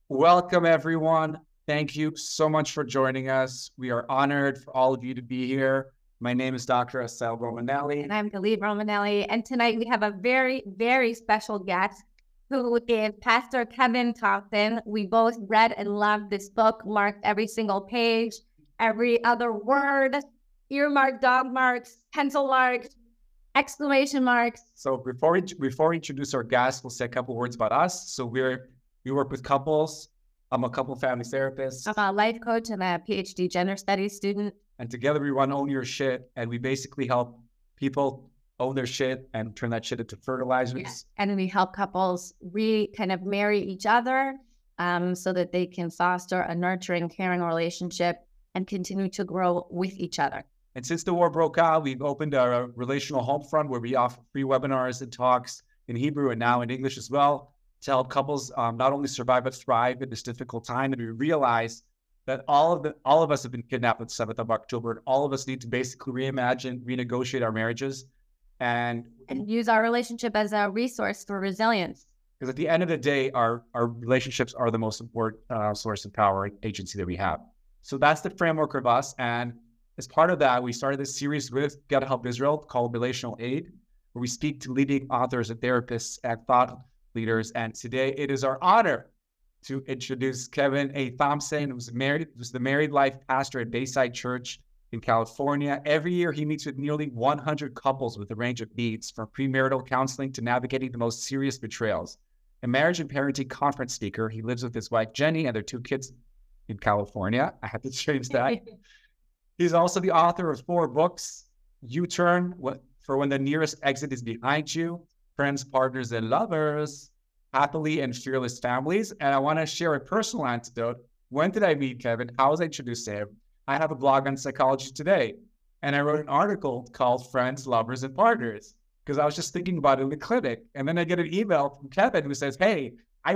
Welcome, everyone. Thank you so much for joining us. We are honored for all of you to be here. My name is Dr. Estelle Romanelli. And I'm Galib Romanelli. And tonight we have a very, very special guest who is Pastor Kevin Thompson. We both read and loved this book, marked every single page, every other word, earmark, dog marks, pencil marks, exclamation marks. So before we introduce our guest, we'll say a couple words about us. So we work with couples. I'm a couple family therapist. I'm a life coach and a PhD gender studies student. And together we run Own Your Shit, and we basically help people own their shit and turn that shit into fertilizers. Yeah. And we help couples kind of marry each other so that they can foster a nurturing, caring relationship and continue to grow with each other. And since the war broke out, we've opened a relational home front where we offer free webinars and talks in Hebrew and now in English as well to help couples not only survive but thrive in this difficult time. And we realize that all of us have been kidnapped on the 7th of October, and all of us need to basically reimagine, renegotiate our marriages, and use our relationship as a resource for resilience. Because at the end of the day, our relationships are the most important source of power and agency that we have. So that's the framework of us. And as part of that, we started this series with Get Help Israel called Relational Aid, where we speak to leading authors and therapists and thought leaders. And today it is our honor to introduce Kevin A. Thompson, who's the married life pastor at Bayside Church in California. Every year, he meets with nearly 100 couples with a range of needs, from premarital counseling to navigating the most serious betrayals. A marriage and parenting conference speaker, he lives with his wife, Jenny, and their 2 kids in California. I had to change that. He's also the author of 4 books: U-Turn, For When the Nearest Exit is Behind You, Friends, Partners, and Lovers, Happily and Fearless Families. And I want to share a personal anecdote. When did I meet Kevin? How was I introduced to him? I have a blog on Psychology Today, and I wrote an article called Friends, Lovers, and Partners because I was just thinking about it in the clinic. And then I get an email from Kevin who says, hey, I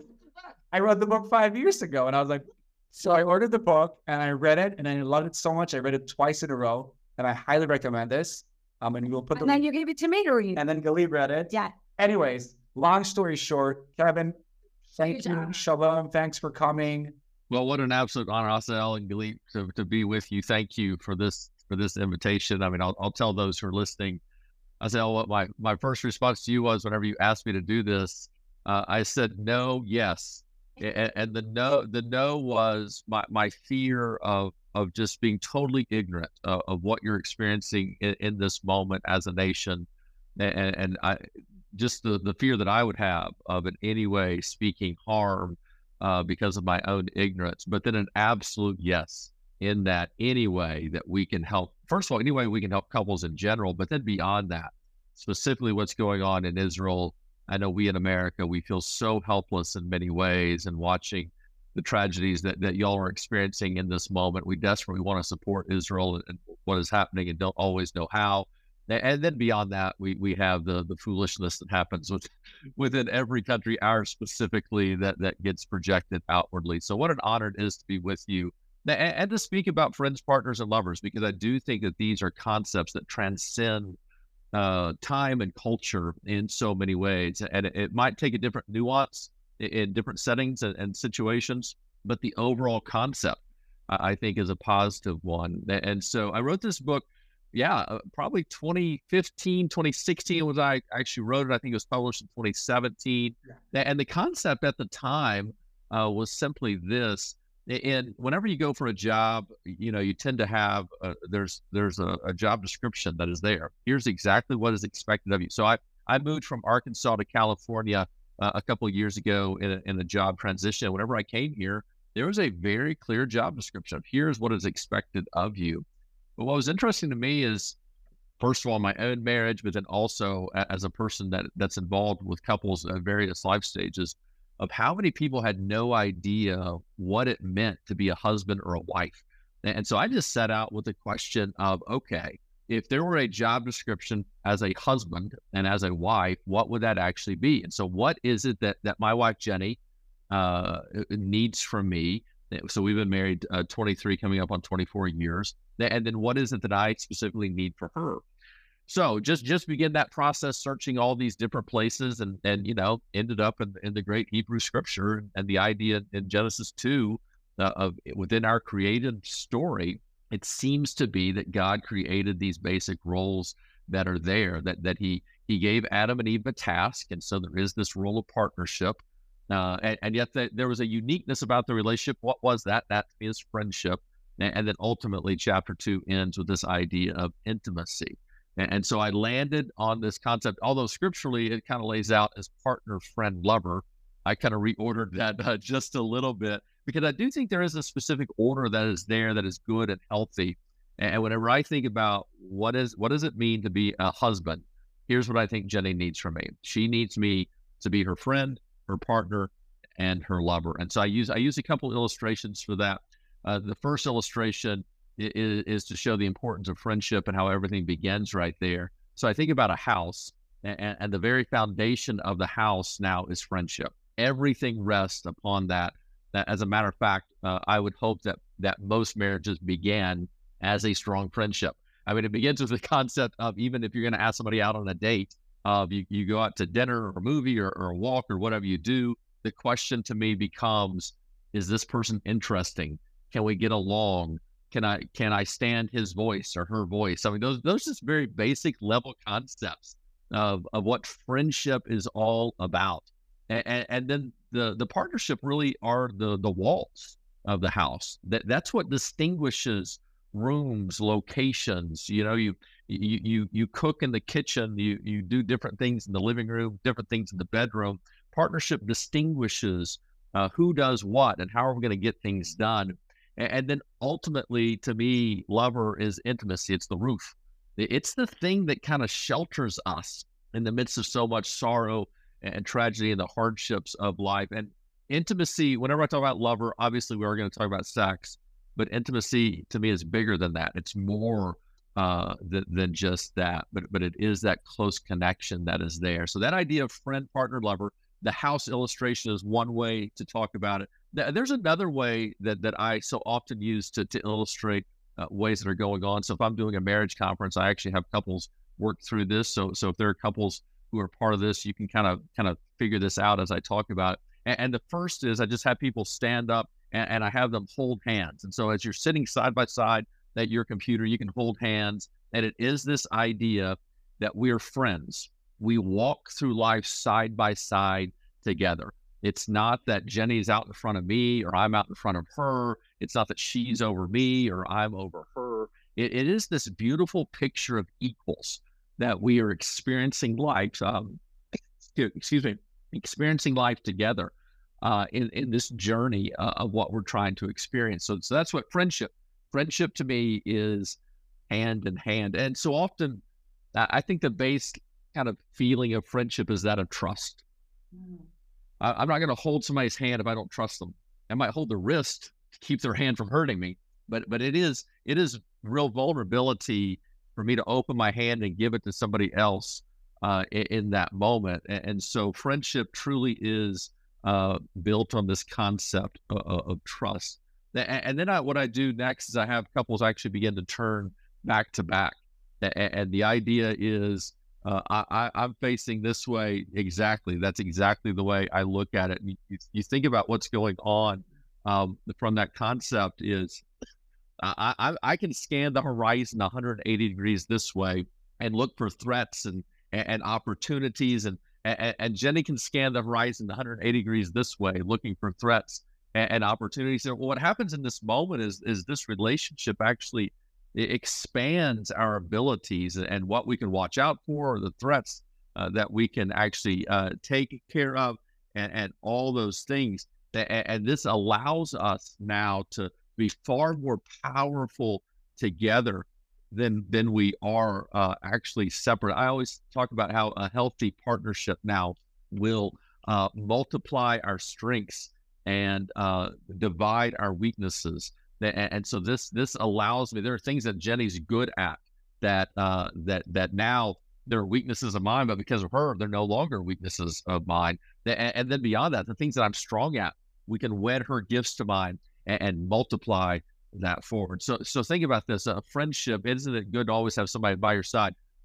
wrote the book 5 years ago. And I was like, so I ordered the book and I read it and I loved it so much. I read it twice in a row, and I highly recommend this. And we'll put and then you gave it to me to read. And then Galib read it. Yeah. Anyways, long story short, Kevin, thank you. Shalom. Thanks for coming. Well, what an absolute honor, Asel and Galib, to be with you. Thank you for this invitation. I mean, I'll tell those who are listening, Asel, what my first response to you was whenever you asked me to do this. I said no, yes, and the no was my fear of just being totally ignorant of what you're experiencing in this moment as a nation, and I just the fear that I would have of in any way speaking harm because of my own ignorance, but then an absolute yes in that any way that we can help. First of all, any way we can help couples in general, but then beyond that, specifically what's going on in Israel. I know we in America, we feel so helpless in many ways, and watching the tragedies that y'all are experiencing in this moment. We desperately want to support Israel and what is happening and don't always know how. And then beyond that, we have the foolishness that happens within every country, ours specifically, that gets projected outwardly. So what an honor it is to be with you and to speak about friends, partners, and lovers, because I do think that these are concepts that transcend time and culture in so many ways. And it might take a different nuance in different settings and situations, but the overall concept, I think, is a positive one. And so I wrote this book, probably 2015, 2016 was I actually wrote it. I think it was published in 2017. Yeah. And the concept at the time was simply this. And whenever you go for a job, you tend to have, there's a job description that is there. Here's exactly what is expected of you. So I moved from Arkansas to California a couple of years ago in a job transition. Whenever I came here, there was a very clear job description. Here's what is expected of you. But what was interesting to me is, first of all, my own marriage, but then also as a person that's involved with couples at various life stages, of how many people had no idea what it meant to be a husband or a wife. And so I just set out with the question of, okay, if there were a job description as a husband and as a wife, what would that actually be? And so what is it that my wife, Jenny, needs from me? So we've been married 23, coming up on 24 years. And then what is it that I specifically need for her? So just begin that process, searching all these different places, and ended up in the great Hebrew Scripture, and the idea in Genesis 2 of within our created story. It seems to be that God created these basic roles that are there. That He gave Adam and Eve a task, and so there is this role of partnership. And yet there was a uniqueness about the relationship. What was that? That is friendship. And then ultimately, chapter 2 ends with this idea of intimacy. And so I landed on this concept, although scripturally it kind of lays out as partner, friend, lover. I kind of reordered that just a little bit, because I do think there is a specific order that is there that is good and healthy. And whenever I think about what does it mean to be a husband, here's what I think Jenny needs from me. She needs me to be her friend, her partner, and her lover. And so I use a couple of illustrations for that. The first illustration is to show the importance of friendship and how everything begins right there. So I think about a house, and the very foundation of the house now is friendship. Everything rests upon that. As a matter of fact, I would hope that most marriages began as a strong friendship. I mean, it begins with the concept of, even if you're going to ask somebody out on a date, you go out to dinner or a movie or a walk or whatever you do, the question to me becomes, is this person interesting? Can we get along? Can I stand his voice or her voice? I mean, those just very basic level concepts of what friendship is all about. And then the partnership really are the walls of the house. That's what distinguishes rooms, locations. You cook in the kitchen, you do different things in the living room, different things in the bedroom. Partnership distinguishes who does what and how are we going to get things done. And then ultimately, to me, lover is intimacy. It's the roof. It's the thing that kind of shelters us in the midst of so much sorrow and tragedy and the hardships of life. And intimacy, whenever I talk about lover, obviously we are going to talk about sex, but intimacy to me is bigger than that. It's more than just that, but it is that close connection that is there. So that idea of friend, partner, lover, the house illustration is one way to talk about it. There's another way that I so often use to illustrate ways that are going on. So if I'm doing a marriage conference, I actually have couples work through this. So if there are couples who are part of this, you can kind of figure this out as I talk about it. And the first is I just have people stand up and I have them hold hands. And so as you're sitting side by side at your computer, you can hold hands. And it is this idea that we're friends. We walk through life side by side together. It's not that Jenny's out in front of me or I'm out in front of her. It's not that she's over me or I'm over her. It is this beautiful picture of equals that we are experiencing life, experiencing life together in this journey of what we're trying to experience. So that's what friendship to me is, hand in hand. And so often I think the base kind of feeling of friendship is that of trust. I'm not going to hold somebody's hand if I don't trust them. I might hold the wrist to keep their hand from hurting me, but it is real vulnerability for me to open my hand and give it to somebody else in that moment. And so friendship truly is built on this concept of trust. And then what I do next is I have couples actually begin to turn back to back. And the idea is I'm facing this way exactly. That's exactly the way I look at it. And you think about what's going on from that concept is I can scan the horizon 180 degrees this way and look for threats and opportunities. And Jenny can scan the horizon 180 degrees this way, looking for threats and opportunities. And what happens in this moment is this relationship actually it expands our abilities and what we can watch out for, or the threats that we can actually take care of, and all those things. And this allows us now to be far more powerful together than we are actually separate. I always talk about how a healthy partnership now will multiply our strengths and divide our weaknesses. And so this allows me. There are things that Jenny's good at that now they're weaknesses of mine, but because of her, they're no longer weaknesses of mine. And then beyond that, the things that I'm strong at, we can wed her gifts to mine and multiply that forward. So think about this: friendship. Isn't it good to always have somebody by your side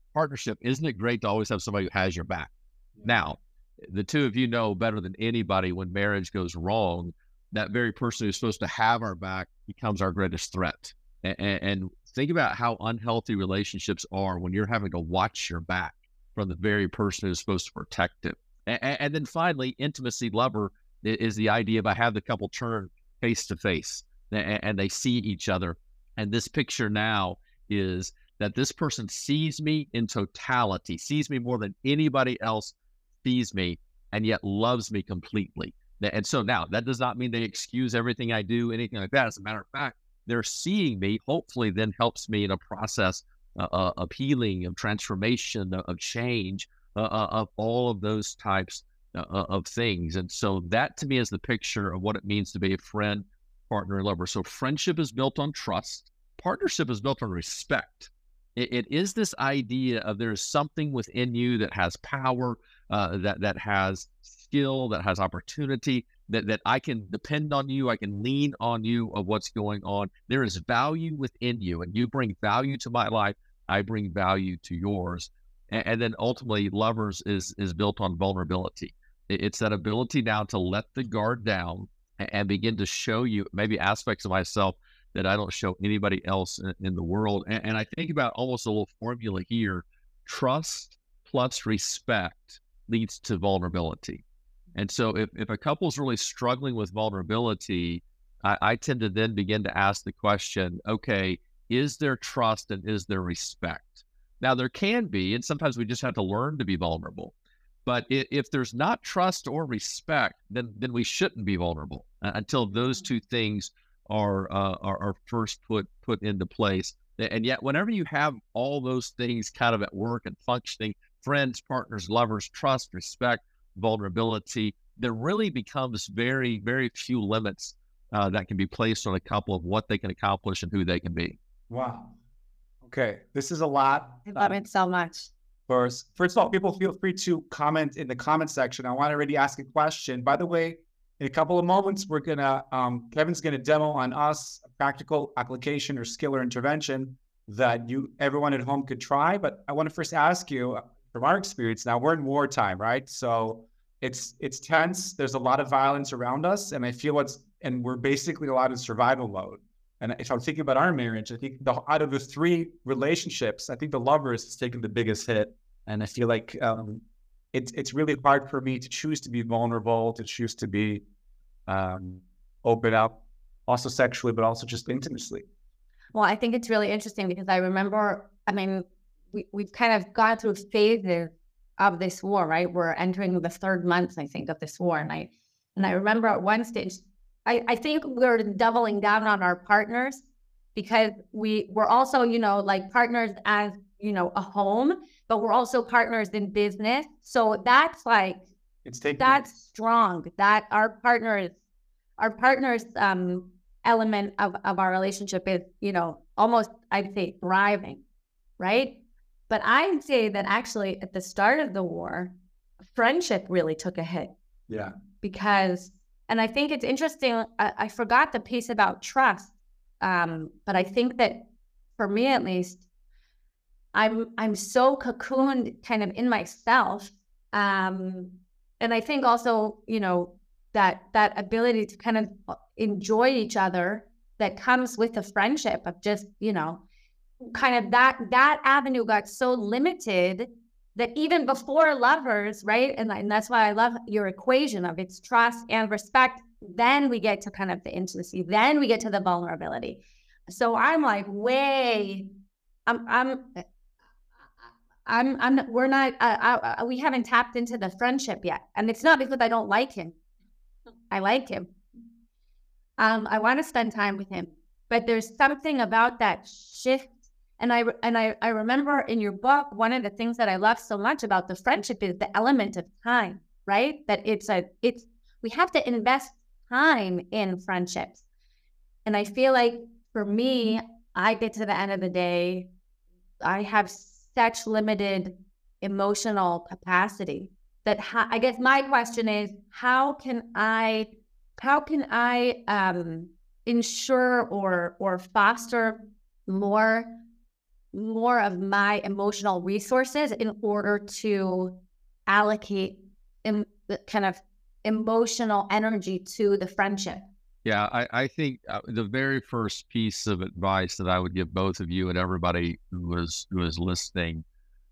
partnership, isn't it great to always have somebody who has your back? Now, the two of you know better than anybody when marriage goes wrong, that very person who's supposed to have our back becomes our greatest threat. And think about how unhealthy relationships are when you're having to watch your back from the very person who's supposed to protect it. And then finally, intimacy lover is the idea of I have the couple turn face to face and they see each other. And this picture now is that this person sees me in totality, sees me more than anybody else sees me, and yet loves me completely. And so now that does not mean they excuse everything I do, anything like that. As a matter of fact, they're seeing me, hopefully then helps me in a process of healing, of transformation, of change, of all of those types of things. And so that to me is the picture of what it means to be a friend, partner, and lover. So friendship is built on trust. Partnership is built on respect. It is this idea of there's something within you that has power, that has skill, that has opportunity, that I can depend on you, I can lean on you of what's going on. There is value within you, and you bring value to my life. I bring value to yours. And then ultimately, lovers is built on vulnerability. It's that ability now to let the guard down and begin to show you maybe aspects of myself that I don't show anybody else in the world. And I think about almost a little formula here. Trust plus respect leads to vulnerability. And so if a couple's really struggling with vulnerability, I tend to then begin to ask the question, okay, is there trust and is there respect? Now there can be, and sometimes we just have to learn to be vulnerable. But if there's not trust or respect, then we shouldn't be vulnerable until those two things are first put into place. And yet, whenever you have all those things kind of at work and functioning, friends, partners, lovers, trust, respect, vulnerability, there really becomes very, very few limits that can be placed on a couple of what they can accomplish and who they can be. Wow. Okay. This is a lot. I love it so much. First of all, people feel free to comment in the comment section. I want to already ask a question. By the way, in a couple of moments, we're gonna Kevin's gonna demo on us a practical application or skill or intervention that everyone at home could try. But I want to first ask you, from our experience, now we're in wartime, right? So it's tense. There's a lot of violence around us, and I feel and we're basically a lot in survival mode. And if I'm thinking about our marriage, I think out of the three relationships, I think the lovers has taken the biggest hit. And I feel like it's really hard for me to choose to be vulnerable, to choose to be open up, also sexually, but also just intimately. Well, I think it's really interesting because I remember, we've kind of gone through phases of this war, right? We're entering the third month, I think, of this war. And I remember at one stage, I think we're doubling down on our partners because we're also, like partners as, a home, but we're also partners in business. So that's like, that's strong, that our partners element of our relationship is, almost, I'd say, thriving, right? But I'd say that actually at the start of the war, friendship really took a hit. Yeah. And I think it's interesting, I forgot the piece about trust, but I think that for me at least, I'm so cocooned kind of in myself. And I think also, that ability to kind of enjoy each other that comes with a friendship of just, kind of that avenue got so limited that even before lovers, right? And that's why I love your equation of it's trust and respect. Then we get to kind of the intimacy. Then we get to the vulnerability. So I'm like, we haven't tapped into the friendship yet. And it's not because I don't like him. I like him. I want to spend time with him, but there's something about that shift. And I remember in your book, one of the things that I love so much about the friendship is the element of time, right? That we have to invest time in friendships. And I feel like for me, I get to the end of the day, I have such limited emotional capacity that I guess my question is, how can I ensure or foster more more of my emotional resources in order to allocate kind of emotional energy to the friendship. Yeah, I think the very first piece of advice that I would give both of you and everybody who is listening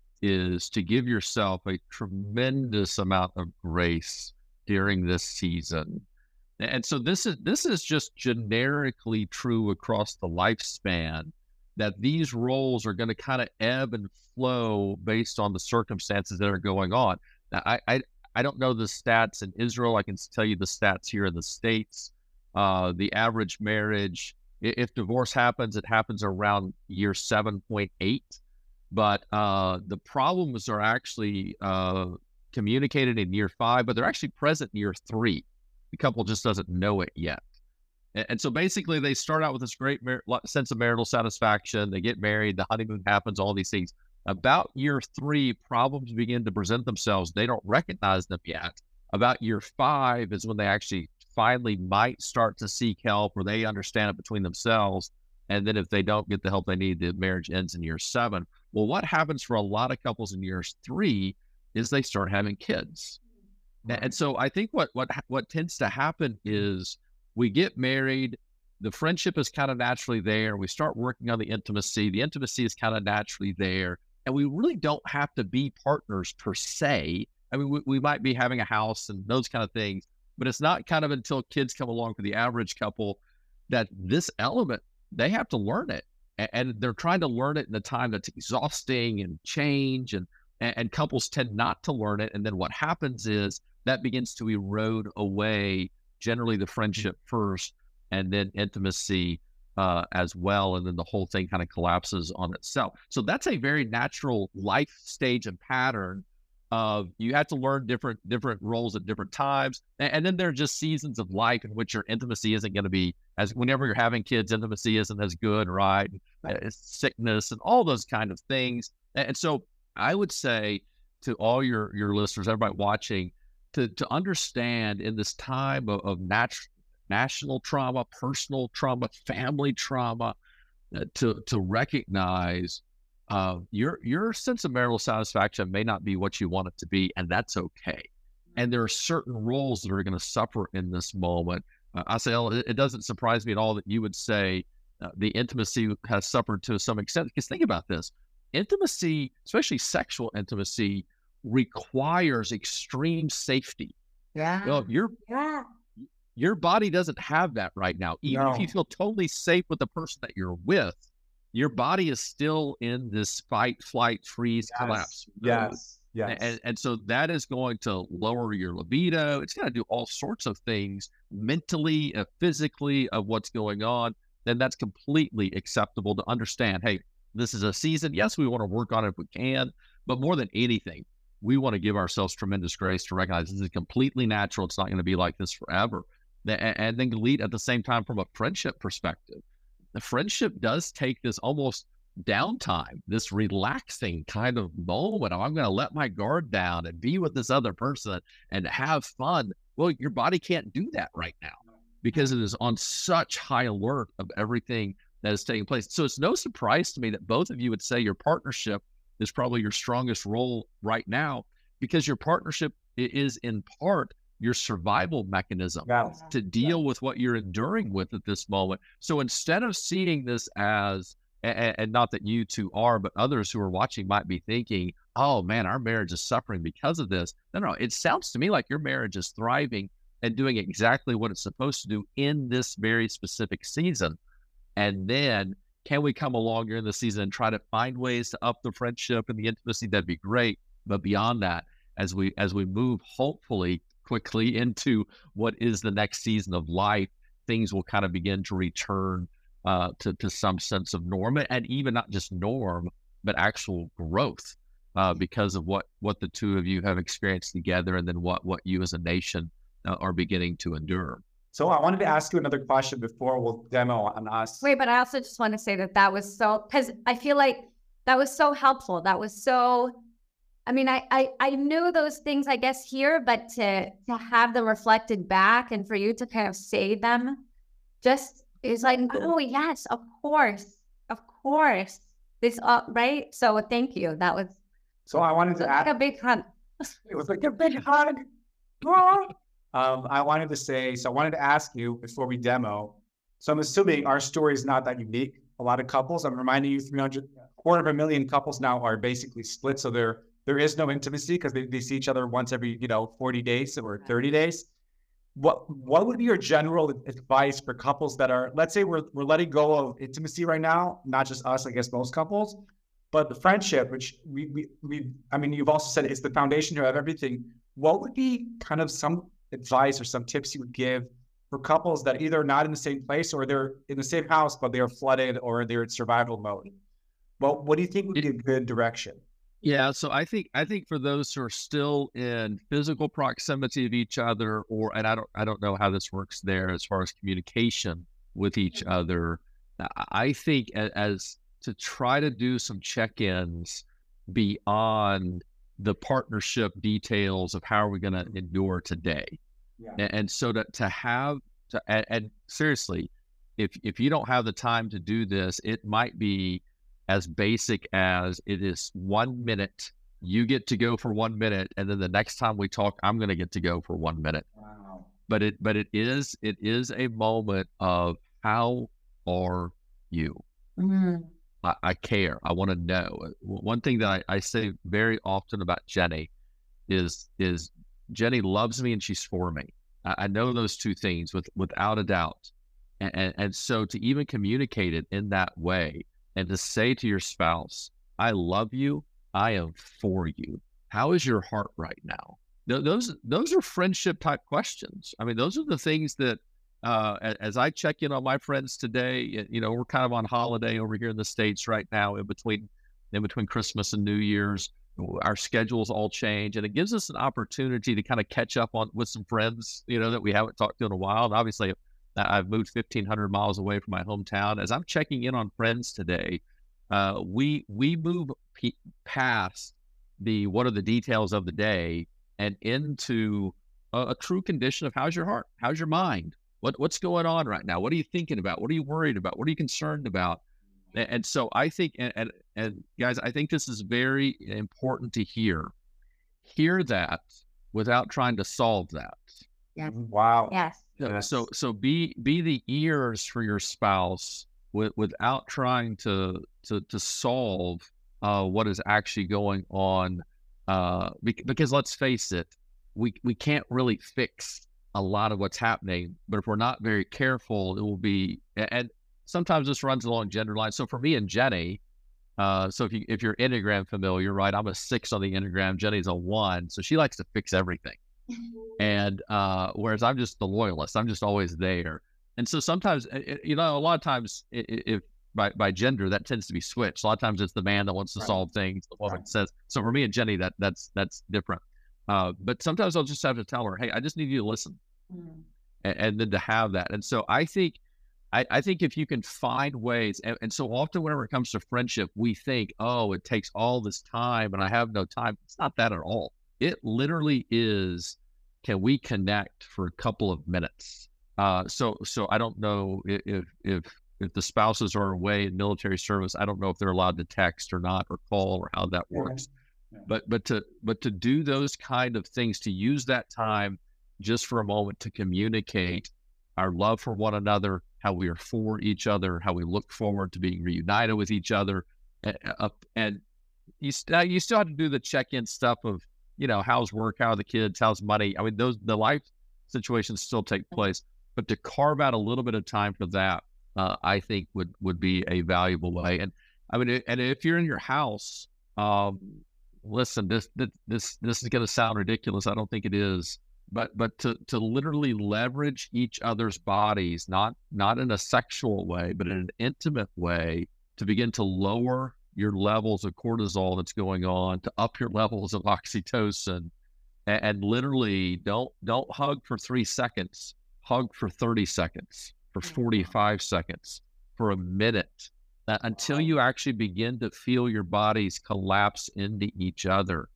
is to give yourself a tremendous amount of grace during this season. And so this is just generically true across the lifespan, that these roles are going to kind of ebb and flow based on the circumstances that are going on. Now, I don't know the stats in Israel. I can tell you the stats here in the States. The average marriage, if divorce happens, it happens around year 7.8. But the problems are actually communicated in year 5, but they're actually present in year 3. The couple just doesn't know it yet. And so basically they start out with this great sense of marital satisfaction. They get married, the honeymoon happens, all these things. About year 3, problems begin to present themselves. They don't recognize them yet. About year 5 is when they actually finally might start to seek help, or they understand it between themselves. And then if they don't get the help they need, the marriage ends in year 7. Well, what happens for a lot of couples in years 3 is they start having kids. And so I think what tends to happen is we get married, the friendship is kind of naturally there. We start working on the intimacy. The intimacy is kind of naturally there. And we really don't have to be partners per se. I mean, we might be having a house and those kind of things, but it's not kind of until kids come along for the average couple that this element, they have to learn it. And they're trying to learn it in a time that's exhausting and change, and couples tend not to learn it. And then what happens is that begins to erode away, generally the friendship first, and then intimacy as well. And then the whole thing kind of collapses on itself. So that's a very natural life stage and pattern of you have to learn different roles at different times. And then there are just seasons of life in which your intimacy isn't going to be as, whenever you're having kids, intimacy isn't as good, right? Sickness and all those kind of things. And so I would say to all your listeners, everybody watching, to understand in this time of national trauma, personal trauma, family trauma, to recognize your sense of marital satisfaction may not be what you want it to be, and that's okay. And there are certain roles that are going to suffer in this moment. Asael, it doesn't surprise me at all that you would say the intimacy has suffered to some extent. Because think about this. Intimacy, especially sexual intimacy, requires extreme safety. Yeah. Well, your body doesn't have that right now. Even if you feel totally safe with the person that you're with, your body is still in this fight, flight, freeze, collapse. Yes. And so that is going to lower your libido. It's going to do all sorts of things mentally, physically, of what's going on. Then that's completely acceptable to understand. Hey, this is a season. Yes, we want to work on it if we can, but more than anything, we want to give ourselves tremendous grace to recognize this is completely natural. It's not going to be like this forever. And then lead at the same time from a friendship perspective. The friendship does take this almost downtime, this relaxing kind of moment. I'm going to let my guard down and be with this other person and have fun. Well, your body can't do that right now because it is on such high alert of everything that is taking place. So it's no surprise to me that both of you would say your partnership is probably your strongest role right now, because your partnership is in part your survival mechanism to deal with what you're enduring with at this moment. So instead of seeing this as, and not that you two are, but others who are watching might be thinking, oh man, our marriage is suffering because of this. No, it sounds to me like your marriage is thriving and doing exactly what it's supposed to do in this very specific season. And then can we come along during the season and try to find ways to up the friendship and the intimacy? That'd be great. But beyond that, as we move hopefully quickly into what is the next season of life, things will kind of begin to return to some sense of norm, and even not just norm, but actual growth because of what the two of you have experienced together, and then what you as a nation are beginning to endure. So I wanted to ask you another question before we'll demo on us. Wait, but I also just want to say that was so, because I feel like that was so helpful. That was so, I mean, I knew those things, I guess, here, but to have them reflected back and for you to kind of say them just is like, oh yes, of course. this up, right? So thank you. That was So I wanted to like add, a big hug. it was like a big hug. I wanted to say, so I wanted to ask you before we demo. So I'm assuming our story is not that unique. A lot of couples, I'm reminding you, 250,000 couples now are basically split. So there is no intimacy because they see each other once every, 40 days or 30 days. What would be your general advice for couples that are, let's say we're letting go of intimacy right now, not just us, I guess most couples, but the friendship, which I mean, you've also said it's the foundation of everything. What would be kind of some advice or some tips you would give for couples that either not in the same place or they're in the same house, but they are flooded or they're in survival mode? Well, what do you think would be a good direction? Yeah, so I think for those who are still in physical proximity of each other, and I don't know how this works there as far as communication with each other. I think as to try to do some check-ins beyond the partnership details of how are we going to endure today. Yeah. And so and seriously, if you don't have the time to do this, it might be as basic as it is 1 minute. You get to go for 1 minute, and then the next time we talk, I'm going to get to go for 1 minute. Wow. But it is a moment of how are you? Mm-hmm. I care. I want to know. One thing that I say very often about Jenny is Jenny loves me and she's for me. I know those two things without a doubt. And so to even communicate it in that way and to say to your spouse, I love you, I am for you. How is your heart right now? Those are friendship type questions. I mean, those are the things that as I check in on my friends today, we're kind of on holiday over here in the States right now in between Christmas and New Year's. Our schedules all change, and it gives us an opportunity to kind of catch up with some friends, that we haven't talked to in a while. And obviously, I've moved 1,500 miles away from my hometown. As I'm checking in on friends today, we move past what are the details of the day and into a true condition of how's your heart, how's your mind. What's going on right now? What are you thinking about? What are you worried about? What are you concerned about? And so I think, and guys, I think this is very important to hear that without trying to solve that. Yes. Wow. Yes. So be the ears for your spouse without trying to solve what is actually going on. Because let's face it, we can't really fix a lot of what's happening, but if we're not very careful, it will be, and sometimes this runs along gender lines. So for me and Jenny, so if you're Enneagram familiar, right, I'm a 6 on the Enneagram, Jenny's a 1, so she likes to fix everything. And whereas I'm just the loyalist, I'm just always there. And so sometimes, a lot of times if by gender, that tends to be switched. A lot of times it's the man that wants to solve things, the woman says. So for me and Jenny, that's different. But sometimes I'll just have to tell her, hey, I just need you to listen. And then to have that. And so I think if you can find ways, and so often whenever it comes to friendship, we think, oh, it takes all this time and I have no time. It's not that at all. It literally is, can we connect for a couple of minutes? So I don't know if the spouses are away in military service, I don't know if they're allowed to text or not, or call, or how that works. Yeah. But to do those kind of things, to use that time just for a moment to communicate our love for one another, how we are for each other, how we look forward to being reunited with each other, and you still have to do the check-in stuff of how's work, how are the kids, how's money. I mean, the life situations still take place, but to carve out a little bit of time for that, I think would be a valuable way. And I mean, and if you're in your house, listen, this is going to sound ridiculous. I don't think it is, but to literally leverage each other's bodies, not in a sexual way, but in an intimate way, to begin to lower your levels of cortisol that's going on, to up your levels of oxytocin, and literally don't hug for 3 seconds, hug for 30 seconds, for 45 seconds, for a minute, until you actually begin to feel your bodies collapse into each other.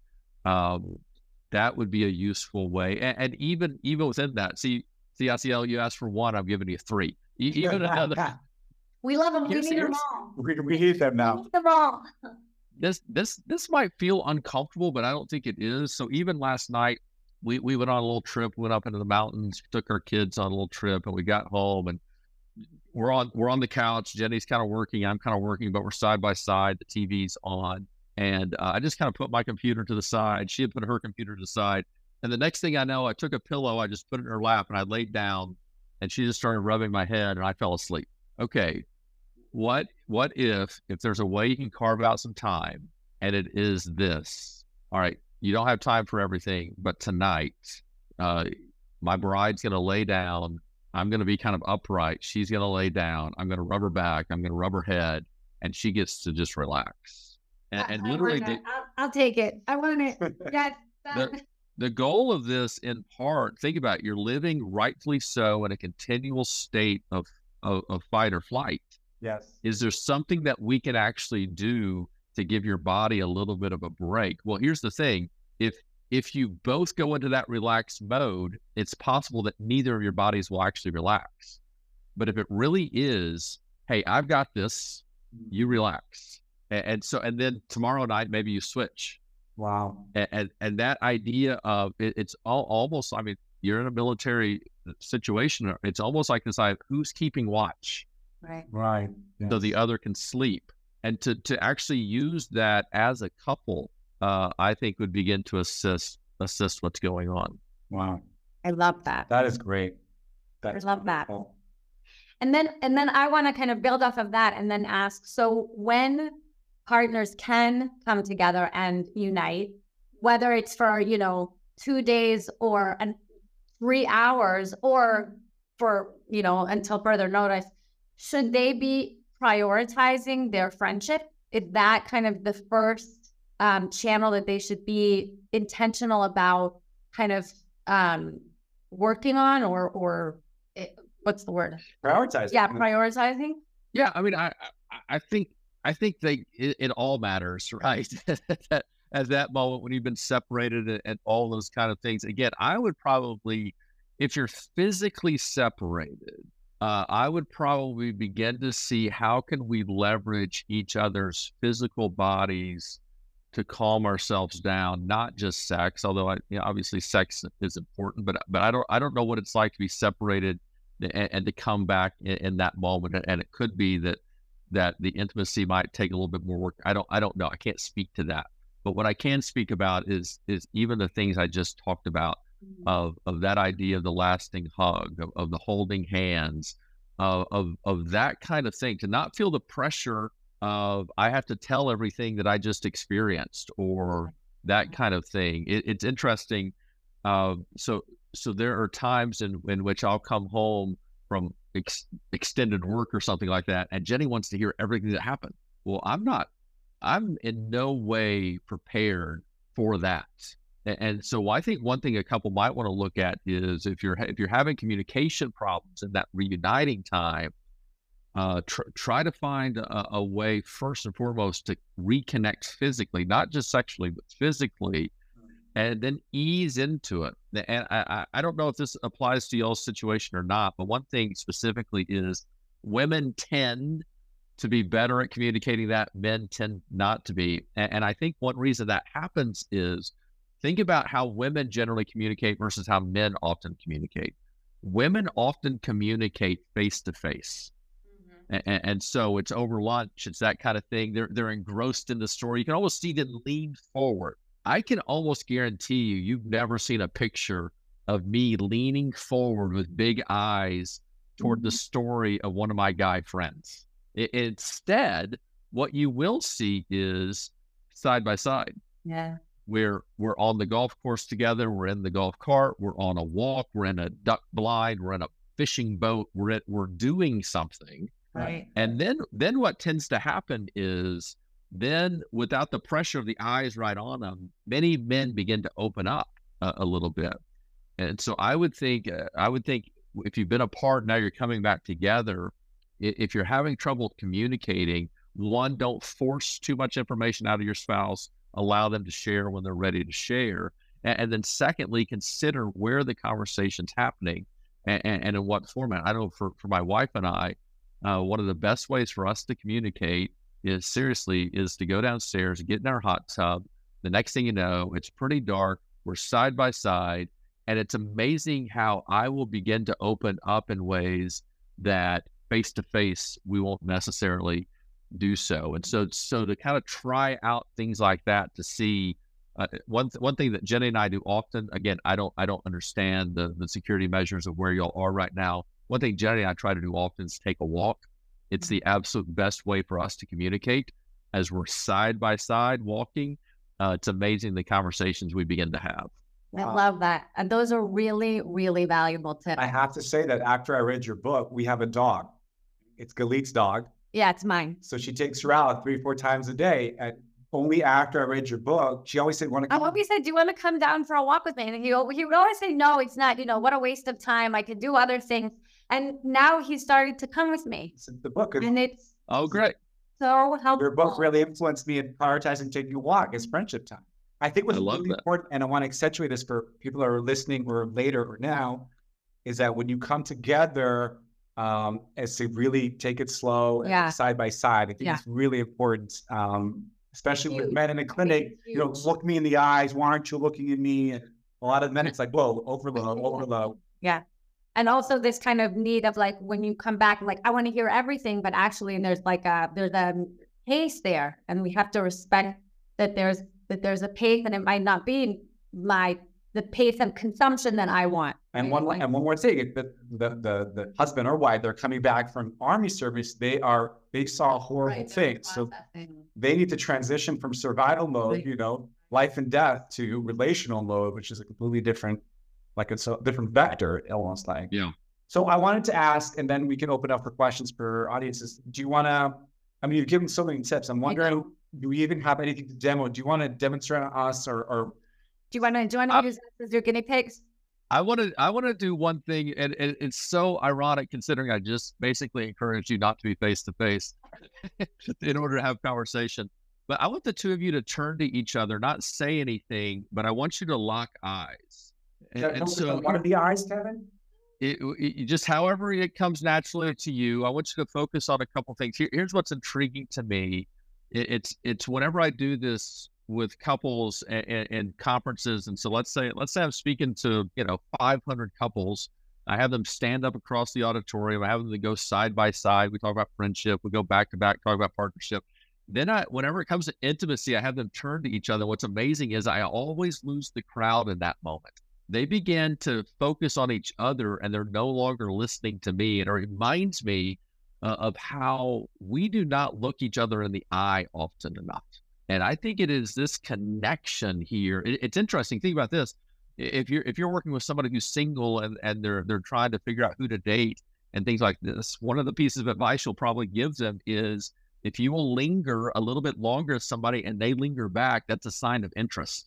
That would be a useful way. And even within that, see, Asiel, you asked for 1, I'm giving you 3. Even We love them. We Yes, need them yes. all. We need them We now. need them all. This might feel uncomfortable, but I don't think it is. So even last night, we went on a little trip, went up into the mountains, took our kids on a little trip, and we got home and we're on the couch. Jenny's kind of working, I'm kind of working, but we're side by side. The TV's on, and I just kind of put my computer to the side. She had put her computer to the side, and the next thing I know, I took a pillow, I just put it in her lap, and I laid down, and she just started rubbing my head, and I fell asleep. Okay, what if there's a way you can carve out some time, and it is this? All right, you don't have time for everything, but tonight, my bride's gonna lay down. I'm going to be kind of upright. She's going to lay down. I'm going to rub her back. I'm going to rub her head, and she gets to just relax. And literally, I'll take it. I want it. Yes. the goal of this, in part, think about it, you're living rightfully so in a continual state of fight or flight. Yes. Is there something that we can actually do to give your body a little bit of a break? Well, here's the thing. If you both go into that relaxed mode, it's possible that neither of your bodies will actually relax. But if it really is, hey, I've got this, you relax. And then tomorrow night, maybe you switch. Wow. And that idea of it's almost, I mean, you're in a military situation. It's almost like this idea, who's keeping watch? Right. Right. So Yes. the other can sleep. And to actually use that as a couple, I think would begin to assist what's going on. Wow. I love that. That is great. That's love that. wonderful. And then I want to kind of build off of that and then ask, so when partners can come together and unite, whether it's for, 2 days or 3 hours or for, until further notice, should they be prioritizing their friendship? Is that kind of the first channel that they should be intentional about kind of working on or what's the word? Prioritize. Yeah, prioritizing. Yeah, I mean, I think it all matters, right? At that moment when you've been separated and all those kind of things. Again, I would probably, if you're physically separated, I would probably begin to see how can we leverage each other's physical bodies to calm ourselves down, not just sex, although obviously sex is important, but I don't know what it's like to be separated and to come back in that moment. And it could be that the intimacy might take a little bit more work. I don't know. I can't speak to that. But what I can speak about is even the things I just talked about of that idea of the lasting hug, of the holding hands, of that kind of thing, to not feel the pressure of I have to tell everything that I just experienced or that kind of thing. It's interesting. So there are times in which I'll come home from extended work or something like that, and Jenny wants to hear everything that happened. Well, I'm in no way prepared for that. And so I think one thing a couple might want to look at is if you're having communication problems in that reuniting time, try to find a way first and foremost to reconnect physically, not just sexually, but physically, and then ease into it. And I don't know if this applies to y'all's situation or not, but one thing specifically is women tend to be better at communicating that, men tend not to be. And I think one reason that happens is think about how women generally communicate versus how men often communicate. Women often communicate face to face. And so it's over lunch, it's that kind of thing. They're engrossed in the story. You can almost see them lean forward. I can almost guarantee you've never seen a picture of me leaning forward with big eyes toward the story of one of my guy friends. Instead, what you will see is side by side. Yeah. We're on the golf course together. We're in the golf cart. We're on a walk. We're in a duck blind. We're in a fishing boat. We're doing something. Right. And then what tends to happen is then without the pressure of the eyes right on them, many men begin to open up a little bit. And so I would think if you've been apart, now you're coming back together. If you're having trouble communicating, one, don't force too much information out of your spouse. Allow them to share when they're ready to share. And then secondly, consider where the conversation's happening and in what format. I know for my wife and I, one of the best ways for us to communicate is to go downstairs, get in our hot tub. The next thing you know, it's pretty dark. We're side by side. And it's amazing how I will begin to open up in ways that face to face, we won't necessarily do so. And so to kind of try out things like that to see, one thing that Jenny and I do often, again, I don't understand the security measures of where y'all are right now. One thing Jenny and I try to do often is take a walk. It's the absolute best way for us to communicate as we're side by side walking. It's amazing the conversations we begin to have. I love that. And those are really, really valuable tips. I have to say that after I read your book, we have a dog. It's Galit's dog. Yeah, it's mine. So she takes her out 3-4 times a day. And only after I read your book, she always said, "Want to come?" I always said, "Do you want to come down for a walk with me?" And he would always say, "No, it's not. What a waste of time. I could do other things." And now he's started to come with me. The book. And it's great. So helpful. Your book really influenced me in prioritizing taking a walk as friendship time. I think what's really important, and I want to accentuate this for people that are listening or later or now, is that when you come together, as to really take it slow and side by side, I think it's really important, especially with men in the clinic. Look me in the eyes. Why aren't you looking at me? And a lot of men, it's like, whoa, overload. Yeah. And also this kind of need of like, when you come back, like, I want to hear everything, but actually there's a pace there, and we have to respect that there's a pace, and it might not be the pace of consumption that I want. And one more thing, the husband or wife, they're coming back from Army service, they saw horrible things. So they need to transition from survival mode, life and death, to relational mode, which is a completely different, like it's a different vector, almost like. Yeah. So I wanted to ask, and then we can open up for questions for audiences. Do you want to, you've given so many tips. I'm wondering, do we even have anything to demo? Do you want to demonstrate on us, or do you want to use us as your guinea pigs? I want to do one thing, and it's so ironic considering I just basically encouraged you not to be face to face in order to have conversation. But I want the two of you to turn to each other, not say anything, but I want you to lock eyes. And so, one of the eyes, Kevin? It just however it comes naturally to you. I want you to focus on a couple things. Here's what's intriguing to me. It's whenever I do this with couples and conferences, and so let's say I'm speaking to 500 couples. I have them stand up across the auditorium. I have them to go side by side. We talk about friendship. We go back to back, talk about partnership. Then whenever it comes to intimacy, I have them turn to each other. What's amazing is I always lose the crowd in that moment. They begin to focus on each other, and they're no longer listening to me. And it reminds me of how we do not look each other in the eye often enough. And I think it is this connection here. It's interesting. Think about this. If you're working with somebody who's single and they're trying to figure out who to date and things like this, one of the pieces of advice you'll probably give them is, if you will linger a little bit longer with somebody and they linger back, that's a sign of interest.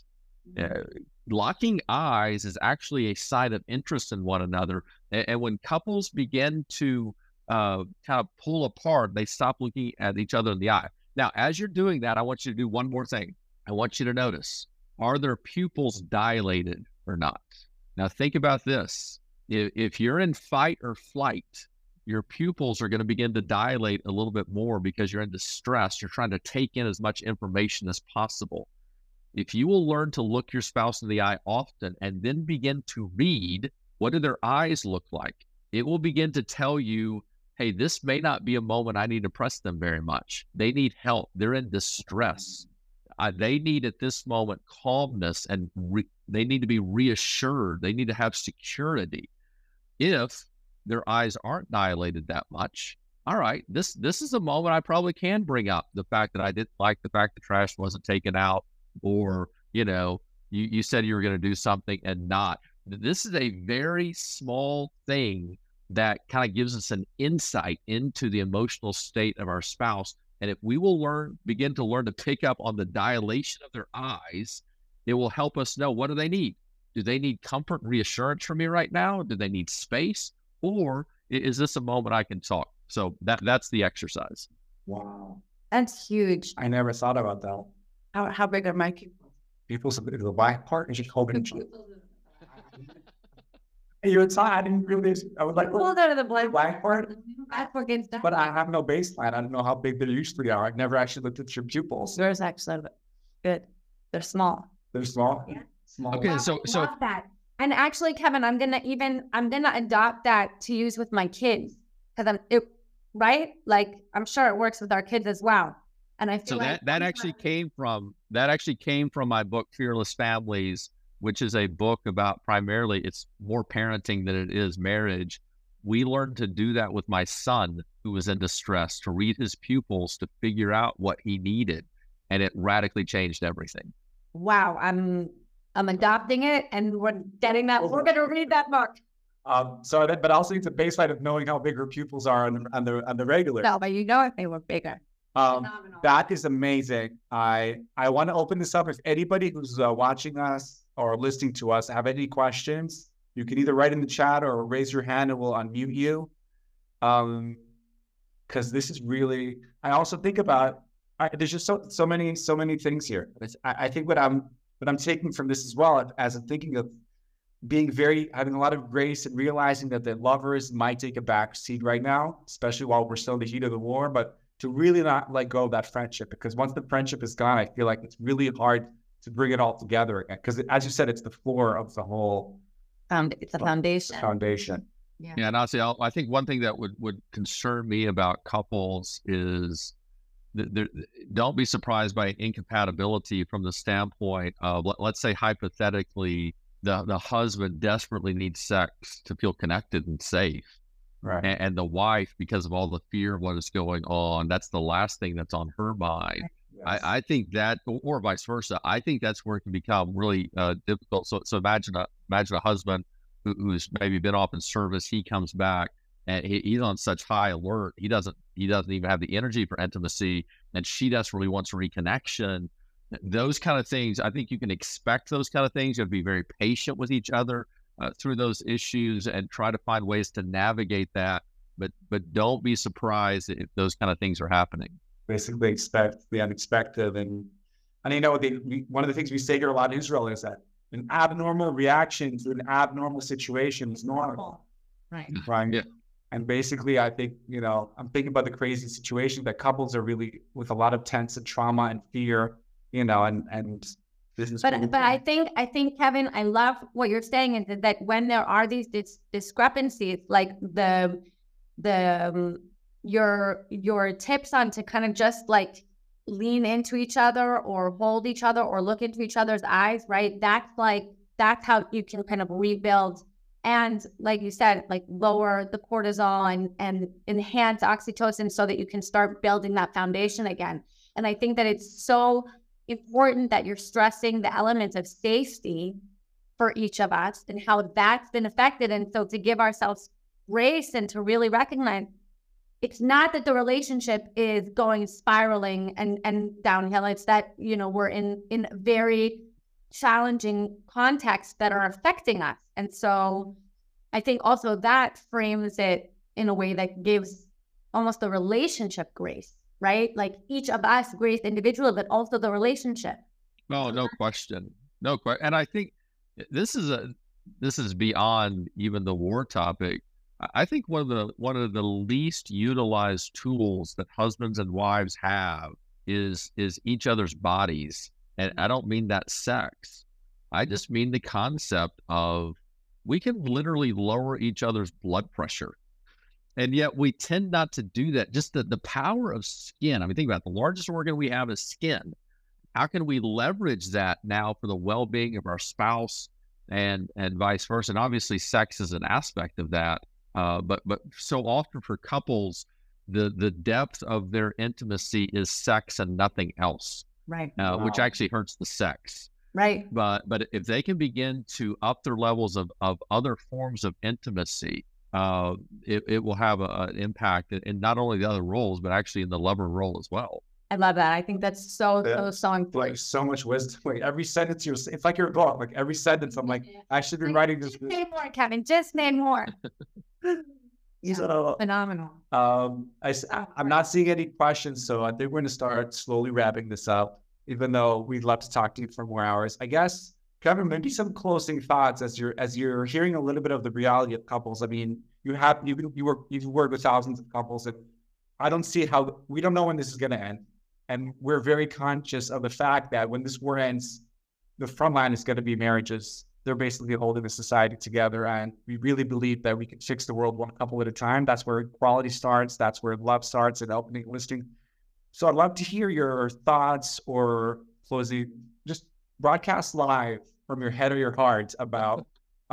Locking eyes is actually a sign of interest in one another. And when couples begin to kind of pull apart, they stop looking at each other in the eye. Now, as you're doing that, I want you to do one more thing. I want you to notice, are their pupils dilated or not? Now, think about this. If you're in fight or flight, your pupils are going to begin to dilate a little bit more because you're in distress. You're trying to take in as much information as possible. If you will learn to look your spouse in the eye often and then begin to read, what do their eyes look like? It will begin to tell you, hey, this may not be a moment I need to press them very much. They need help. They're in distress. They need at this moment calmness, and they need to be reassured. They need to have security. If their eyes aren't dilated that much, all right, this is a moment I probably can bring up the fact that I didn't like the fact the trash wasn't taken out, or, you said you were going to do something and not. This is a very small thing that kind of gives us an insight into the emotional state of our spouse. And if we will begin to learn to pick up on the dilation of their eyes, it will help us know, what do they need? Do they need comfort and reassurance from me right now? Do they need space? Or is this a moment I can talk? So that's the exercise. Wow. That's huge. I never thought about that. How big are my pupils? Pupils, the black part is just holding. You're I didn't realize. I was like, Pulled out of the blackboard. Blackboard gets done. But I have no baseline. I don't know how big they usually are. I've never actually looked at your pupils. Yours actually good. They're small. They're small. Yeah. Small. Okay, Wow, so I love that. And actually, Kevin, I'm gonna adopt that to use with my kids because right. Like I'm sure it works with our kids as well. And I feel so like that actually came from my book Fearless Families, which is a book about primarily it's more parenting than it is marriage. We learned to do that with my son who was in distress, to read his pupils to figure out what he needed, and it radically changed everything. Wow, I'm adopting it, and we're getting that. We're going to read that book. But also it's a baseline of knowing how big her pupils are on the regular. No, but you know if they were bigger. That is amazing. I want to open this up. If anybody who's watching us or listening to us have any questions, you can either write in the chat or raise your hand and we'll unmute you. Because this is really, I also think about, there's just so many things here. I think what I'm taking from this as well, as I'm thinking of having a lot of grace and realizing that the lovers might take a back seat right now, especially while we're still in the heat of the war, but to really not let go of that friendship, because once the friendship is gone, I feel like it's really hard to bring it all together again. Because as you said, it's the floor of the whole. It's a foundation. Foundation. Yeah, and honestly, I think one thing that would concern me about couples is don't be surprised by incompatibility from the standpoint of, let's say hypothetically, the husband desperately needs sex to feel connected and safe. Right. And the wife, because of all the fear of what is going on, that's the last thing that's on her mind. Yes. I think that, or vice versa, I think that's where it can become really difficult. So imagine a husband who's maybe been off in service. He comes back and he's on such high alert. He doesn't even have the energy for intimacy, and she desperately wants a reconnection. Those kind of things, I think you can expect those kind of things. You have to be very patient with each other through those issues and try to find ways to navigate that. But don't be surprised if those kind of things are happening. Basically expect the unexpected. And you know, one of the things we say here a lot in Israel is that an abnormal reaction to an abnormal situation is normal. Right. Yeah. And basically, I think, you know, I'm thinking about the crazy situation that couples are really with a lot of tense and trauma and fear, you know, and this is. But I think, Kevin, I love what you're saying is that when there are these discrepancies, like your tips on to kind of just like lean into each other or hold each other or look into each other's eyes, right? That's how you can kind of rebuild. And like you said, like lower the cortisol and enhance oxytocin so that you can start building that foundation again. And I think that it's so important that you're stressing the elements of safety for each of us and how that's been affected. And so to give ourselves grace and to really recognize it's not that the relationship is going spiraling and downhill. It's that, you know, we're in very challenging contexts that are affecting us. And so I think also that frames it in a way that gives almost the relationship grace, right? Like each of us grace individually, but also the relationship. Oh, no question. No question. And I think this is beyond even the war topic. I think one of the least utilized tools that husbands and wives have is each other's bodies. And I don't mean that sex. I just mean the concept of we can literally lower each other's blood pressure. And yet we tend not to do that. Just the power of skin. I mean, think about it. The largest organ we have is skin. How can we leverage that now for the well-being of our spouse and vice versa? And obviously sex is an aspect of that. But so often for couples, the depth of their intimacy is sex and nothing else. Right. Which actually hurts the sex. Right. But if they can begin to up their levels of other forms of intimacy, it will have an impact in not only the other roles, but actually in the lover role as well. I love that. I think that's so important. Like so much wisdom. Like every sentence it's like your book. Like every sentence, I'm like, I should be writing this. Just name more, Kevin. Just name more. So, phenomenal. I'm not seeing any questions, so I think we're going to start slowly wrapping this up. Even though we'd love to talk to you for more hours, I guess Kevin, maybe some closing thoughts as you're hearing a little bit of the reality of couples. I mean, you've worked with thousands of couples, and I don't see how we don't know when this is going to end, and we're very conscious of the fact that when this war ends, the front line is going to be marriages. They're basically holding the society together, and we really believe that we can fix the world one couple at a time. That's where equality starts. That's where love starts, and opening listing. So I'd love to hear your thoughts or closing, just broadcast live from your head or your heart about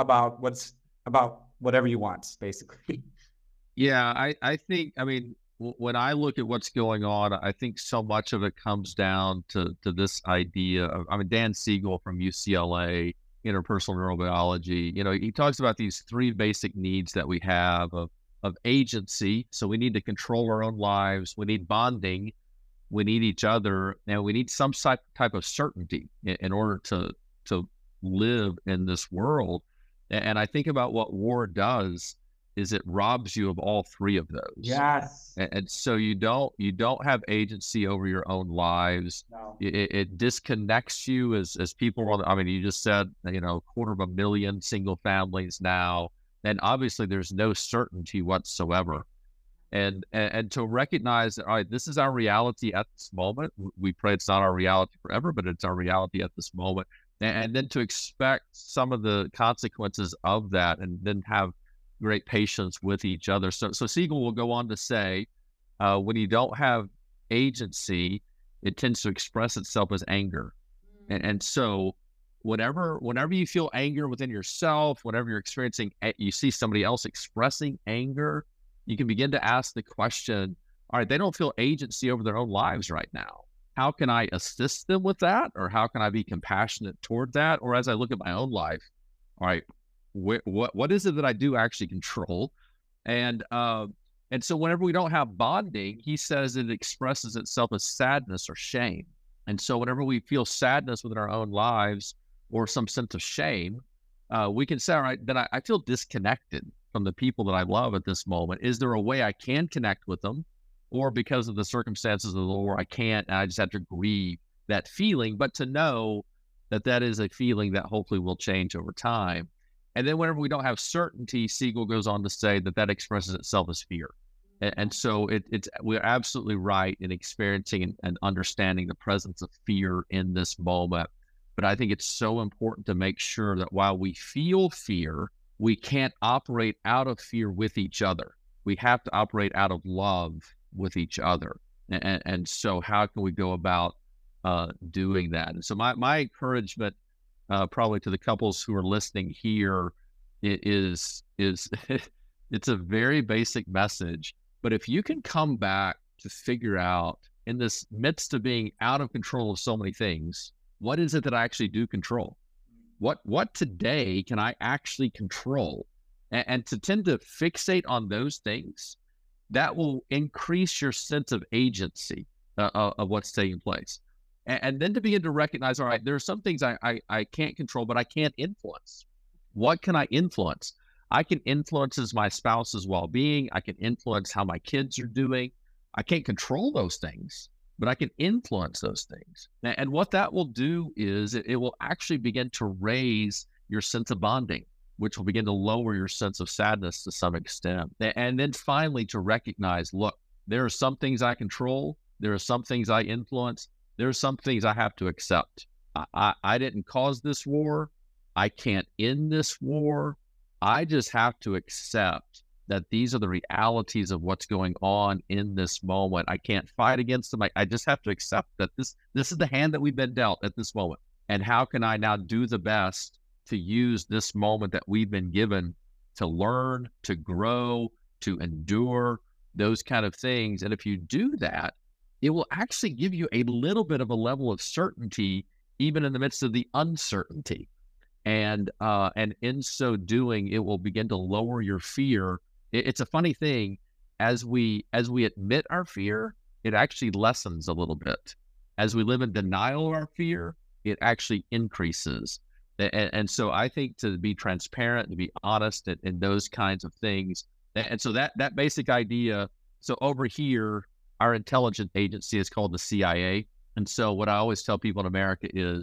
whatever you want, basically. Yeah, I think, I mean, when I look at what's going on, I think so much of it comes down to this idea of, I mean, Dan Siegel from UCLA, interpersonal neurobiology, he talks about these three basic needs that we have of agency. So we need to control our own lives. We need bonding. We need each other, and we need some type of certainty in order to live in this world. And I think about what war does is it robs you of all three of those. Yes. And so you don't have agency over your own lives. No. It disconnects you as people. I mean, you just said, 250,000 single families now, and obviously there's no certainty whatsoever. And to recognize that, all right, this is our reality at this moment. We pray it's not our reality forever, but it's our reality at this moment. And then to expect some of the consequences of that, and then have great patience with each other. So Siegel will go on to say, when you don't have agency, it tends to express itself as anger. And so whenever you feel anger within yourself, whenever you're experiencing, you see somebody else expressing anger, you can begin to ask the question, all right, they don't feel agency over their own lives right now. How can I assist them with that? Or how can I be compassionate toward that? Or as I look at my own life, all right, what is it that I do actually control? And so whenever we don't have bonding, he says it expresses itself as sadness or shame. And so whenever we feel sadness within our own lives or some sense of shame, we can say, all right, then I feel disconnected from the people that I love at this moment. Is there a way I can connect with them? Or because of the circumstances of the war, I can't, and I just have to grieve that feeling, but to know that that is a feeling that hopefully will change over time. And then whenever we don't have certainty, Siegel goes on to say that expresses itself as fear. And so we're absolutely right in experiencing and understanding the presence of fear in this moment. But I think it's so important to make sure that while we feel fear, we can't operate out of fear with each other. We have to operate out of love with each other. And so how can we go about doing that? And so my encouragement probably to the couples who are listening here is it's a very basic message. But if you can come back to figure out, in this midst of being out of control of so many things, what is it that I actually do control? What today can I actually control? And to tend to fixate on those things, that will increase your sense of agency of what's taking place. And then to begin to recognize, all right, there are some things I can't control, but I can't influence. What can I influence? I can influence my spouse's well-being. I can influence how my kids are doing. I can't control those things, but I can influence those things. And what that will do is it will actually begin to raise your sense of bonding, which will begin to lower your sense of sadness to some extent. And then finally to recognize, look, there are some things I control. There are some things I influence. There are some things I have to accept. I didn't cause this war. I can't end this war. I just have to accept that these are the realities of what's going on in this moment. I can't fight against them. I just have to accept that this is the hand that we've been dealt at this moment. And how can I now do the best to use this moment that we've been given to learn, to grow, to endure, those kind of things. And if you do that, it will actually give you a little bit of a level of certainty, even in the midst of the uncertainty. And in so doing, it will begin to lower your fear. It's a funny thing, as we admit our fear, it actually lessens a little bit. As we live in denial of our fear, it actually increases. And so I think to be transparent, to be honest in those kinds of things. And so that basic idea, so over here, our intelligence agency is called the CIA. And so what I always tell people in America is,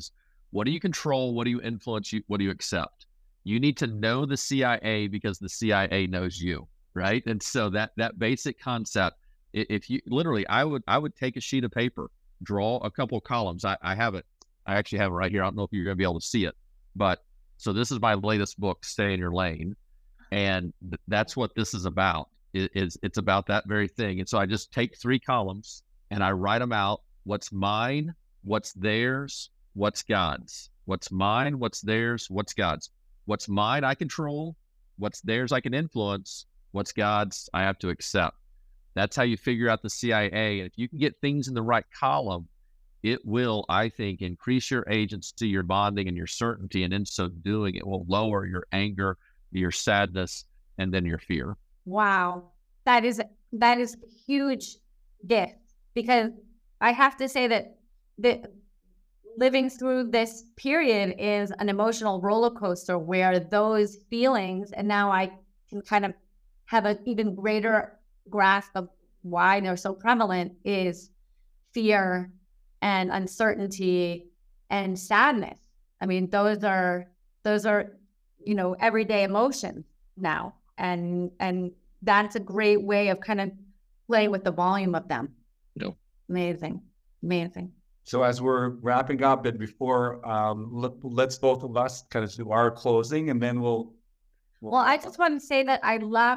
What do you control? What do you influence? What do you accept? You need to know the CIA because the CIA knows you, right? And so that basic concept, if you literally, I would take a sheet of paper, draw a couple of columns. I have it. I actually have it right here. I don't know if you're going to be able to see it, but so this is my latest book, Stay in Your Lane. And that's what this is about. It's about that very thing. And so I just take 3 columns and I write them out. What's mine? What's theirs? What's God's? What's mine? What's theirs? What's God's? What's mine I control? What's theirs I can influence? What's God's I have to accept? That's how you figure out the CIA. And if you can get things in the right column, it will, I think, increase your agency, your bonding, and your certainty. And in so doing, it will lower your anger, your sadness, and then your fear. Wow. That is a huge gift, because I have to say that living through this period is an emotional roller coaster where those feelings, and now I can kind of have an even greater grasp of why they're so prevalent, is fear and uncertainty and sadness. I mean, those are, everyday emotions now. And that's a great way of kind of playing with the volume of them. No. Amazing. So as we're wrapping up, and before, let's both of us kind of do our closing, and then we'll. Well, I just want to say that I love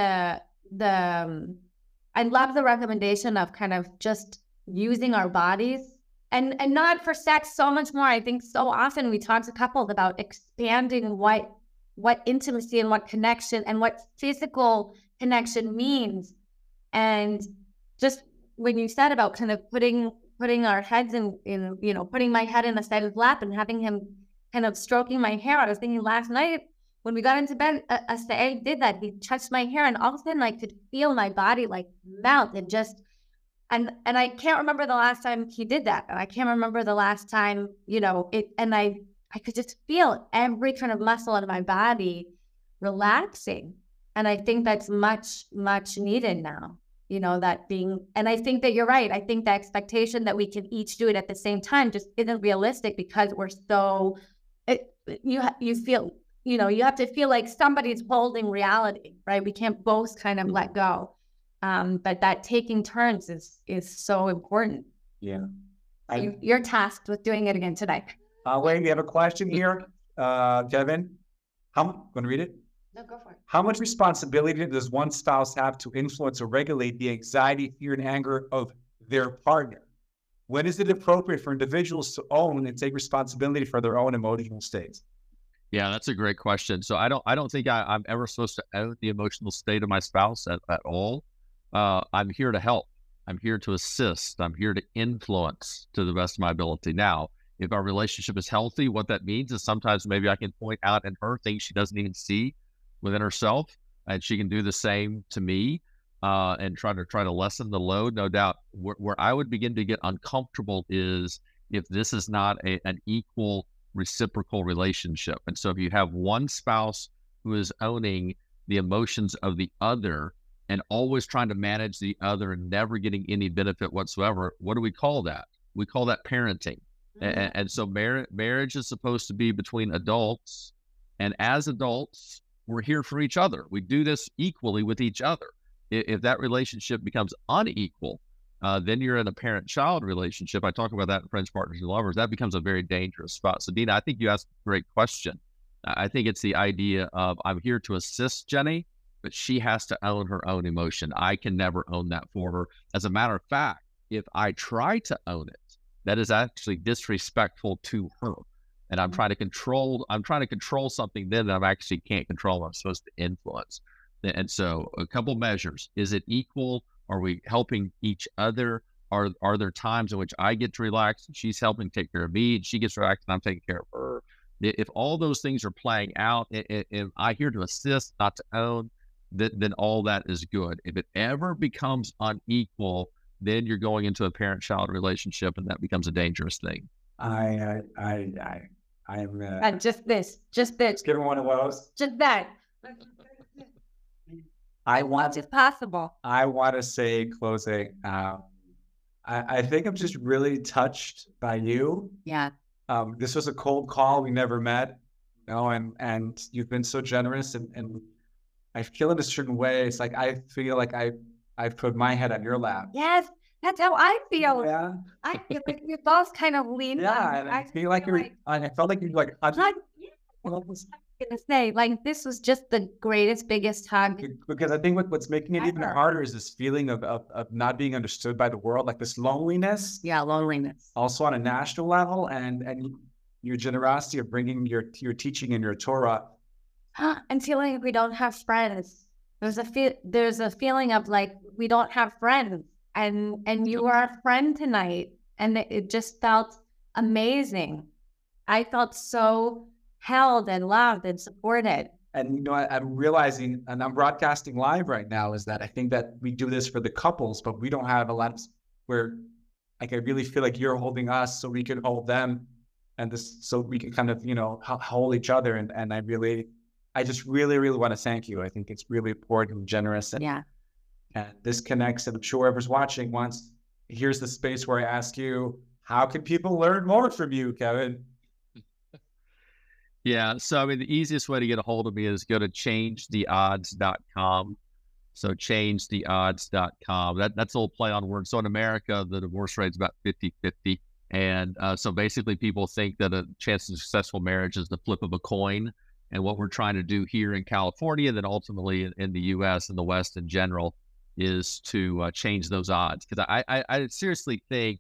I love the recommendation of kind of just using our bodies, and not for sex so much more. I think so often we talk to couples about expanding what intimacy and what connection and what physical connection means. And just when you said about kind of putting our heads in putting my head in Asael's lap and having him kind of stroking my hair, I was thinking last night when we got into bed, Asael did that. He touched my hair, and all of a sudden I could feel my body like melt and just, and I can't remember the last time he did that. And I can't remember the last time, and I could just feel every kind of muscle in my body relaxing. And I think that's much, much needed now, that being, and I think that you're right. I think the expectation that we can each do it at the same time just isn't realistic, because we're so, you feel, you have to feel like somebody's holding reality, right? We can't both kind of let go. But that taking turns is so important. Yeah. You're tasked with doing it again today. Wait, we have a question here. Kevin, I'm going to read it. No, go for it. How much responsibility does one spouse have to influence or regulate the anxiety, fear, and anger of their partner? When is it appropriate for individuals to own and take responsibility for their own emotional states? Yeah, that's a great question. So I don't think I'm ever supposed to own the emotional state of my spouse at all. I'm here to help. I'm here to assist. I'm here to influence to the best of my ability. Now, if our relationship is healthy, what that means is sometimes maybe I can point out in her things she doesn't even see within herself, and she can do the same to me, and try to lessen the load. No doubt, where I would begin to get uncomfortable is if this is not an equal reciprocal relationship. And so if you have one spouse who is owning the emotions of the other and always trying to manage the other and never getting any benefit whatsoever, what do we call that? We call that parenting. Mm-hmm. And so marriage is supposed to be between adults, and as adults, we're here for each other. We do this equally with each other. If that relationship becomes unequal, then you're in a parent-child relationship. I talk about that in Friends, Partners, and Lovers. That becomes a very dangerous spot. So, Dina, I think you asked a great question. I think it's the idea of I'm here to assist Jenny, but she has to own her own emotion. I can never own that for her. As a matter of fact, if I try to own it, that is actually disrespectful to her. And I'm trying to control something then that I actually can't control. I'm supposed to influence. And so a couple measures. Is it equal? Are we helping each other? Are there times in which I get to relax and she's helping take care of me, and she gets relaxed and I'm taking care of her? If all those things are playing out, if I'm here to assist, not to own, then all that is good. If it ever becomes unequal, then you're going into a parent-child relationship, and that becomes a dangerous thing. I'm just this. Let's give her one of those. Just that. It's possible. I want to say closing. I think I'm just really touched by you. Yeah. This was a cold call. We never met, you know, and you've been so generous, and I feel in a certain way. It's like I feel like I've put my head on your lap. Yes, that's how I feel. Yeah, I feel like we both kind of leaned yeah, on. and I feel like you're. I felt like you're like. Like, gonna say, like, this was just the greatest, biggest hug. Because I think what's making it even Ever. harder is this feeling of not being understood by the world, like this loneliness. Yeah, loneliness. Also on a national level, and your generosity of bringing your teaching and your Torah. And feeling like we don't have friends. There's a feeling of like we don't have friends, and you are a friend tonight, and it just felt amazing. I felt so held and loved and supported. And, you know, I'm realizing, and I'm broadcasting live right now, is that I think that we do this for the couples, but we don't have a lot of where, like, I really feel like you're holding us so we can hold them, and this, so we can kind of, you know, hold each other. And I just really, really want to thank you. I think it's really important and generous. And, Yeah. and this connects, and I'm sure whoever's watching wants, here's the space where I ask you, how can people learn more from you, Kevin? Yeah. So, I mean, the easiest way to get a hold of me is go to changetheodds.com. So changetheodds.com. That's a little play on words. So in America, the divorce rate is about 50-50. And so basically people think that a chance of successful marriage is the flip of a coin. And what we're trying to do here in California, then ultimately in the US and the West in general, is to change those odds. Because I seriously think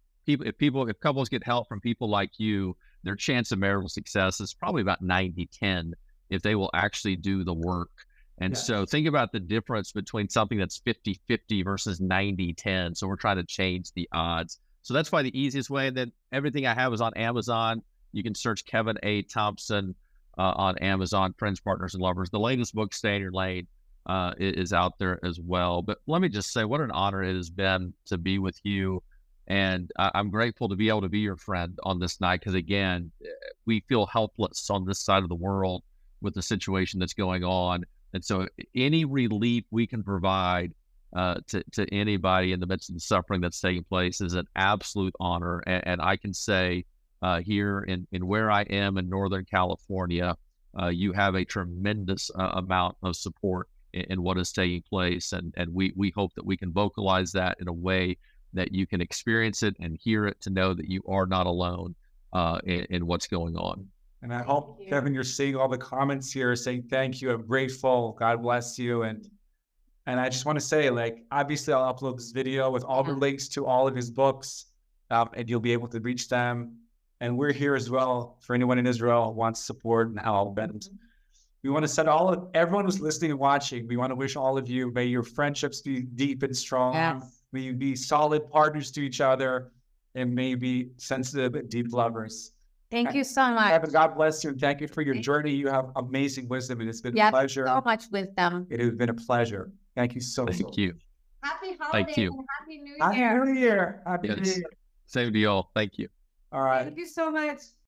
if couples get help from people like you, their chance of marital success is probably about 90-10 if they will actually do the work. And Yes. so think about the difference between something that's 50-50 versus 90-10. So we're trying to change the odds. So that's probably the easiest way. And then everything I have is on Amazon. You can search Kevin A. Thompson on Amazon, Friends, Partners, and Lovers. The latest book, Stay in Your Lane, is out there as well. But let me just say what an honor it has been to be with you. And I'm grateful to be able to be your friend on this night, because again, we feel helpless on this side of the world with the situation that's going on. And so any relief we can provide to anybody in the midst of the suffering that's taking place is an absolute honor. And I can say here in where I am in Northern California, you have a tremendous amount of support in what is taking place. And we hope that we can vocalize that in a way that you can experience it and hear it, to know that you are not alone in what's going on. And I hope, Kevin, you're seeing all the comments here saying thank you. I'm grateful. God bless you. And I just want to say, like, obviously I'll upload this video with all the links to all of his books, and you'll be able to reach them. And we're here as well for anyone in Israel who wants support and help. And we want to send everyone who's listening and watching, we want to wish all of you, may your friendships be deep and strong. Yes. May you be solid partners to each other, and may you be sensitive and deep lovers. Thank you so much. Kevin, God bless you, and thank you for your journey. You have amazing wisdom, and it's been a pleasure. So much wisdom. It has been a pleasure. Thank you so much. Thank you. Happy holidays. Thank you. And Happy New Year. Happy New Year. Happy New Yes. Year. Same to you all. Thank you. All right. Thank you so much.